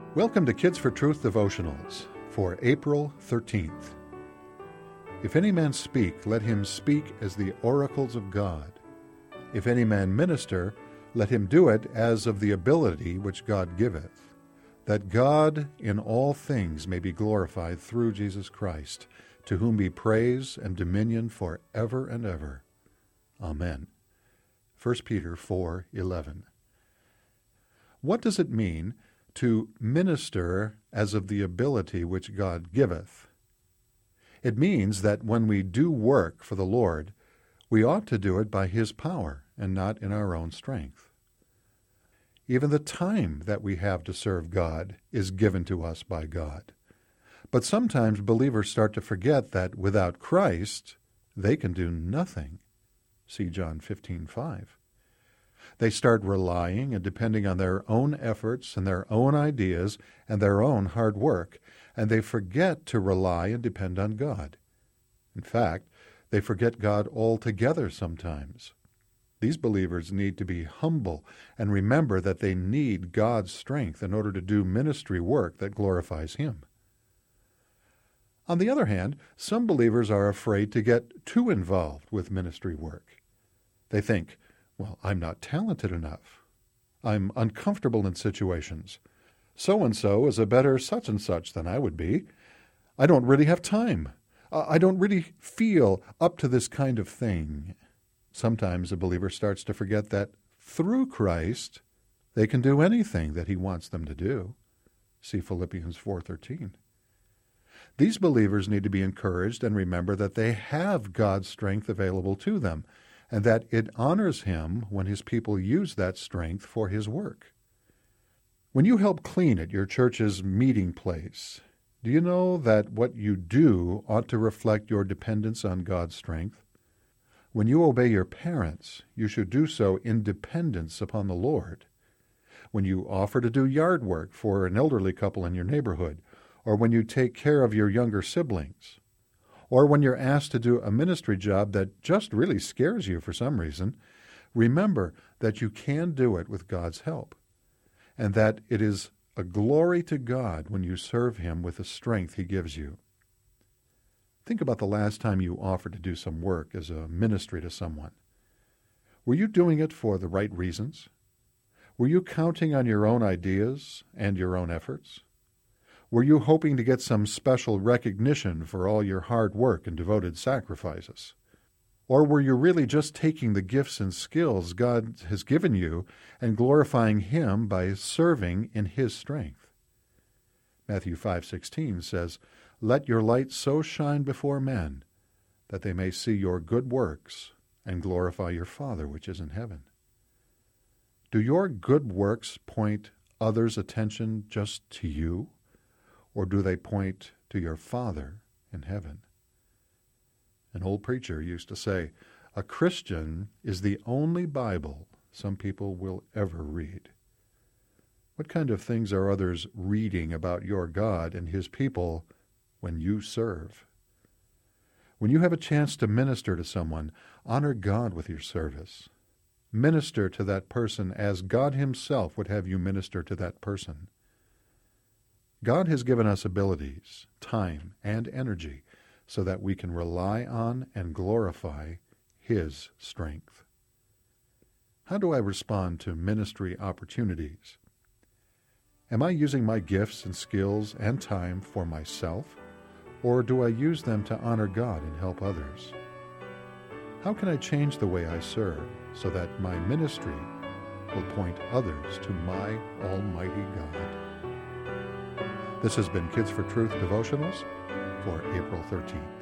Welcome to Kids for Truth devotionals for April 13th. If any man speak, let him speak as the oracles of God. If any man minister, let him do it as of the ability which God giveth, that God in all things may be glorified through Jesus Christ, to whom be praise and dominion for ever and ever. Amen. 1 Peter 4:11. What does it mean to minister as of the ability which God giveth? It means that when we do work for the Lord, we ought to do it by His power and not in our own strength. Even the time that we have to serve God is given to us by God. But sometimes believers start to forget that without Christ, they can do nothing. See John 15:5. They start relying and depending on their own efforts and their own ideas and their own hard work, and they forget to rely and depend on God. In fact, they forget God altogether sometimes. These believers need to be humble and remember that they need God's strength in order to do ministry work that glorifies Him. On the other hand, some believers are afraid to get too involved with ministry work. They think, well, I'm not talented enough. I'm uncomfortable in situations. So-and-so is a better such-and-such than I would be. I don't really have time. I don't really feel up to this kind of thing. Sometimes a believer starts to forget that through Christ, they can do anything that He wants them to do. See Philippians 4:13. These believers need to be encouraged and remember that they have God's strength available to them, and that it honors Him when His people use that strength for His work. When you help clean at your church's meeting place, do you know that what you do ought to reflect your dependence on God's strength? When you obey your parents, you should do so in dependence upon the Lord. When you offer to do yard work for an elderly couple in your neighborhood, or when you take care of your younger siblings, or when you're asked to do a ministry job that just really scares you for some reason, remember that you can do it with God's help, and that it is a glory to God when you serve Him with the strength He gives you. Think about the last time you offered to do some work as a ministry to someone. Were you doing it for the right reasons? Were you counting on your own ideas and your own efforts? Were you hoping to get some special recognition for all your hard work and devoted sacrifices? Or were you really just taking the gifts and skills God has given you and glorifying Him by serving in His strength? Matthew 5:16 says, "Let your light so shine before men that they may see your good works and glorify your Father which is in heaven." Do your good works point others' attention just to you? Or do they point to your Father in heaven? An old preacher used to say, "A Christian is the only Bible some people will ever read." What kind of things are others reading about your God and His people when you serve? When you have a chance to minister to someone, honor God with your service. Minister to that person as God Himself would have you minister to that person. God has given us abilities, time, and energy so that we can rely on and glorify His strength. How do I respond to ministry opportunities? Am I using my gifts and skills and time for myself, or do I use them to honor God and help others? How can I change the way I serve so that my ministry will point others to my Almighty God? This has been Kids for Truth devotionals for April 13th.